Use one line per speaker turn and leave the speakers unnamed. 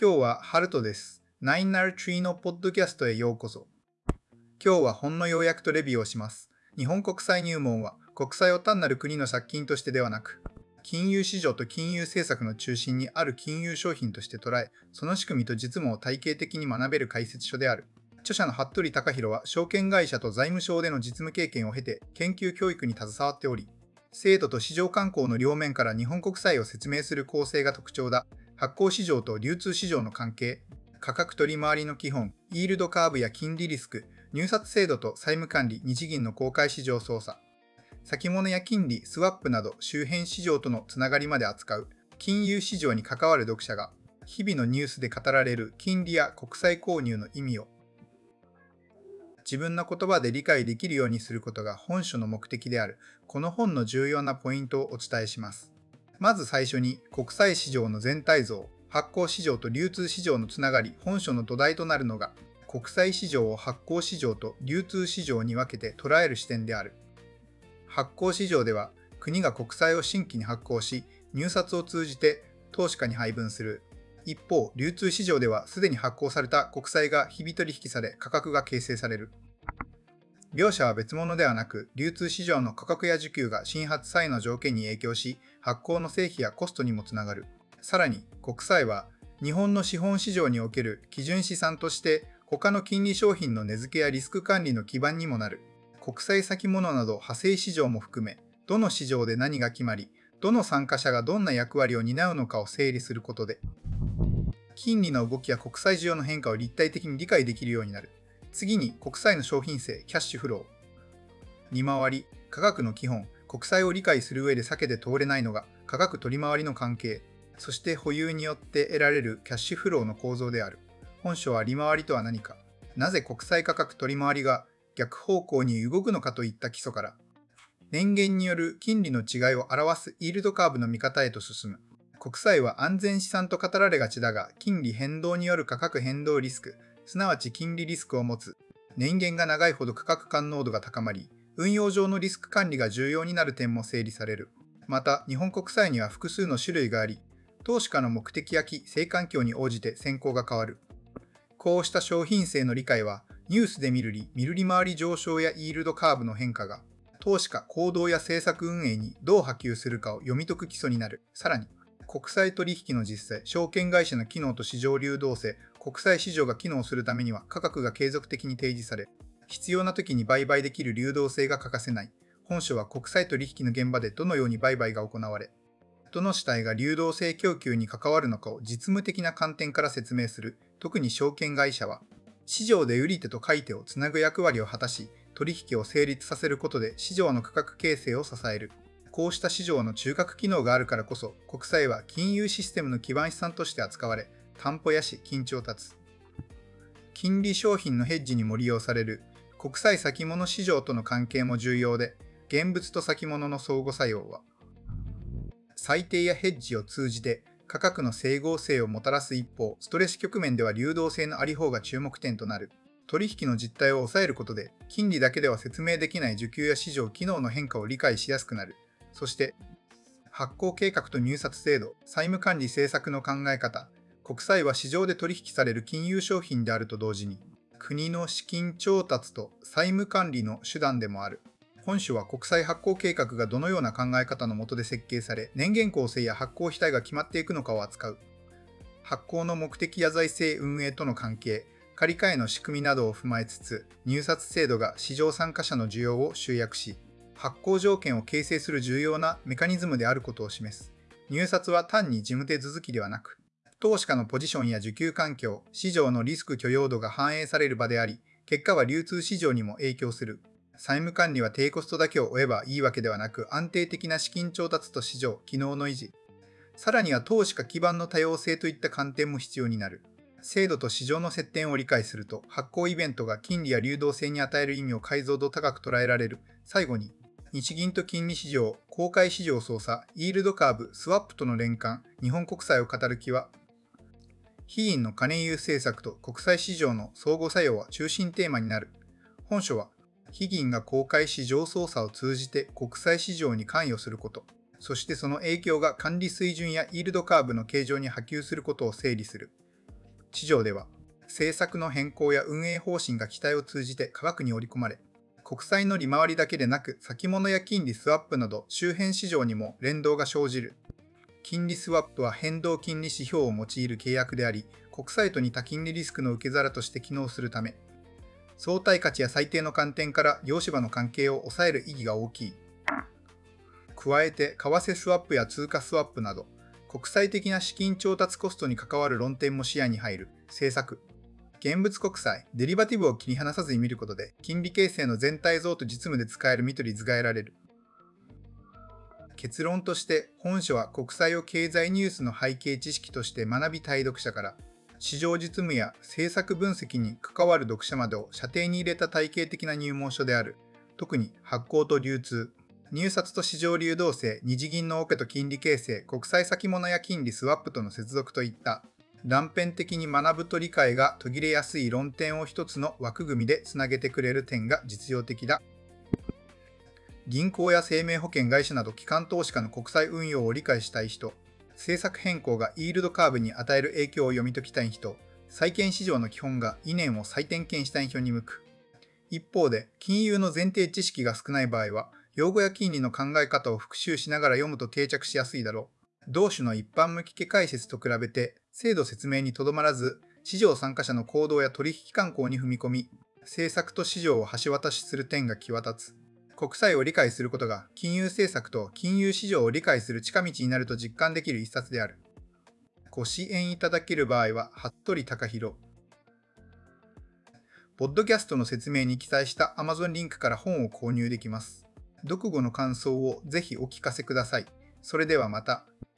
今日はハルトです。ナインナルトリーのポッドキャストへようこそ。今日は本の要約とレビューをします。日本国債入門は国債を単なる国の借金としてではなく、金融市場と金融政策の中心にある金融商品として捉え、その仕組みと実務を体系的に学べる解説書である。著者の服部隆弘は証券会社と財務省での実務経験を経て研究教育に携わっており、制度と市場慣行の両面から日本国債を説明する構成が特徴だ。発行市場と流通市場の関係、価格取り回りの基本、イールドカーブや金利リスク、入札制度と債務管理、日銀の公開市場操作、先物や金利、スワップなど周辺市場とのつながりまで扱う、金融市場に関わる読者が、日々のニュースで語られる金利や国債購入の意味を、自分の言葉で理解できるようにすることが本書の目的である。この本の重要なポイントをお伝えします。まず最初に国際市場の全体像、発行市場と流通市場のつながり、本書の土台となるのが、国際市場を発行市場と流通市場に分けて捉える視点である。発行市場では、国が国債を新規に発行し、入札を通じて投資家に配分する。一方、流通市場ではすでに発行された国債が日々取引され価格が形成される。両者は別物ではなく、流通市場の価格や需給が新発債の条件に影響し、発行の成否やコストにもつながる。さらに、国債は日本の資本市場における基準資産として他の金利商品の値付けやリスク管理の基盤にもなる。国債先物など派生市場も含め、どの市場で何が決まり、どの参加者がどんな役割を担うのかを整理することで、金利の動きや国債需要の変化を立体的に理解できるようになる。次に国債の商品性、キャッシュフロー。利回り、価格の基本、国債を理解する上で避けて通れないのが価格取り回りの関係、そして保有によって得られるキャッシュフローの構造である。本書は利回りとは何か、なぜ国債価格取り回りが逆方向に動くのかといった基礎から、年限による金利の違いを表すイールドカーブの見方へと進む。国債は安全資産と語られがちだが、金利変動による価格変動リスク、すなわち金利リスクを持つ。年限が長いほど価格感濃度が高まり、運用上のリスク管理が重要になる点も整理される。また、日本国債には複数の種類があり、投資家の目的や規制環境に応じて選考が変わる。こうした商品性の理解は、ニュースで見る利回り上昇やイールドカーブの変化が、投資家行動や政策運営にどう波及するかを読み解く基礎になる。さらに、国際取引の実際、証券会社の機能と市場流動性、国際市場が機能するためには価格が継続的に提示され、必要な時に売買できる流動性が欠かせない。本書は国際取引の現場でどのように売買が行われ、どの主体が流動性供給に関わるのかを実務的な観点から説明する。特に証券会社は、市場で売り手と買い手をつなぐ役割を果たし、取引を成立させることで市場の価格形成を支える。こうした市場の中核機能があるからこそ、国債は金融システムの基盤資産として扱われ、担保や金調達、金利商品のヘッジにも利用される。国債先物市場との関係も重要で、現物と先物の相互作用は、最低やヘッジを通じて価格の整合性をもたらす一方、ストレス局面では流動性のあり方が注目点となる。取引の実態を抑えることで、金利だけでは説明できない需給や市場機能の変化を理解しやすくなる。そして、発行計画と入札制度、債務管理政策の考え方、国債は市場で取引される金融商品であると同時に、国の資金調達と債務管理の手段でもある。本書は国債発行計画がどのような考え方の下で設計され、年限構成や発行主体が決まっていくのかを扱う。発行の目的や財政運営との関係、借り換えの仕組みなどを踏まえつつ、入札制度が市場参加者の需要を集約し、発行条件を形成する重要なメカニズムであることを示す。入札は単に事務手続きではなく、投資家のポジションや需給環境、市場のリスク許容度が反映される場であり、結果は流通市場にも影響する。債務管理は低コストだけを追えばいいわけではなく、安定的な資金調達と市場、機能の維持、さらには投資家基盤の多様性といった観点も必要になる。制度と市場の接点を理解すると、発行イベントが金利や流動性に与える意味を解像度高く捉えられる。最後に、日銀と金利市場、公開市場操作、イールドカーブ、スワップとの連関、日本国債を語る気は、非銀の金融政策と国際市場の相互作用は中心テーマになる。本書は、非銀が公開市場操作を通じて国際市場に関与すること、そしてその影響が管理水準やイールドカーブの形状に波及することを整理する。 地上では、政策の変更や運営方針が期待を通じて価格に織り込まれ、国債の利回りだけでなく先物や金利スワップなど周辺市場にも連動が生じる。金利スワップは変動金利指標を用いる契約であり、国債と似た金利リスクの受け皿として機能するため、相対価値や最低の観点から両芝の関係を抑える意義が大きい。加えて、為替スワップや通貨スワップなど、国際的な資金調達コストに関わる論点も視野に入る政策。現物国債、デリバティブを切り離さずに見ることで、金利形成の全体像と実務で使える見取り図が得られる。結論として、本書は国債を経済ニュースの背景知識として学びたい読者から、市場実務や政策分析に関わる読者までを射程に入れた体系的な入門書である。特に発行と流通、入札と市場流動性、日銀のオペと金利形成、国際先物や金利スワップとの接続といった断片的に学ぶと理解が途切れやすい論点を一つの枠組みでつなげてくれる点が実用的だ。銀行や生命保険会社など機関投資家の国債運用を理解したい人、政策変更がイールドカーブに与える影響を読み解きたい人、債券市場の基本が理念を再点検したい人に向く。一方で、金融の前提知識が少ない場合は、用語や金利の考え方を復習しながら読むと定着しやすいだろう。同種の一般向き解説と比べて、制度説明にとどまらず、市場参加者の行動や取引慣行に踏み込み、政策と市場を橋渡しする点が際立つ。国債を理解することが金融政策と金融市場を理解する近道になると実感できる一冊である。ご支援いただける場合は、服部隆弘。ポッドキャストの説明に記載した Amazon リンクから本を購入できます。読後の感想をぜひお聞かせください。それではまた。